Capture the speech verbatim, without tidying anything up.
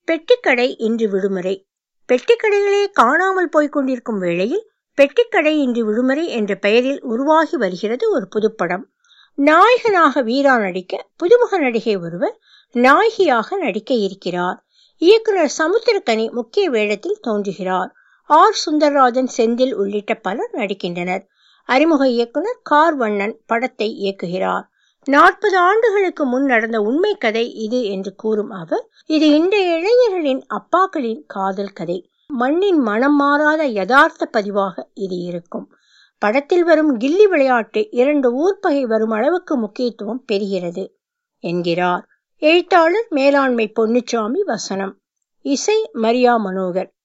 பெட்டிக்கடை இன்று விடுமுறை. பெட்டிக்கடைகளே காணாமல் போய்கொண்டிருக்கும் வேளையில் பெட்டிக்கடை இன்று விடுமுறை என்ற பெயரில் உருவாகி வருகிறது ஒரு புதுப்படம். நாயகனாக வீரா நடிக்க புதுமுக நடிகை ஒருவர் நாயகியாக நடிக்க இருக்கிறார். இயக்குனர் சமுத்திரக்கனி முக்கிய வேடத்தில் தோன்றுகிறார். ஆர் சுந்தரராஜன், செந்தில் உள்ளிட்ட பலர் நடிக்கின்றனர். அறிமுக இயக்குனர் கார் வண்ணன் படத்தை இயக்குகிறார். நாற்பது ஆண்டுகளுக்கு முன் நடந்த உண்மை கதை இது என்று கூறும் அவர், இது இன்றைய இளைஞர்களின் அப்பாக்களின் காதல் கதை. மண்ணின் மனம் மாறாத யதார்த்த பதிவாக இது இருக்கும். படத்தில் வரும் கில்லி விளையாட்டு இரண்டு ஊர்பகை வரும் அளவுக்கு முக்கியத்துவம் பெறுகிறது என்கிறார். எழுத்தாளர் மேலாண்மை பொன்னுச்சாமி. வசனம் இசை மரியா மனோகர்.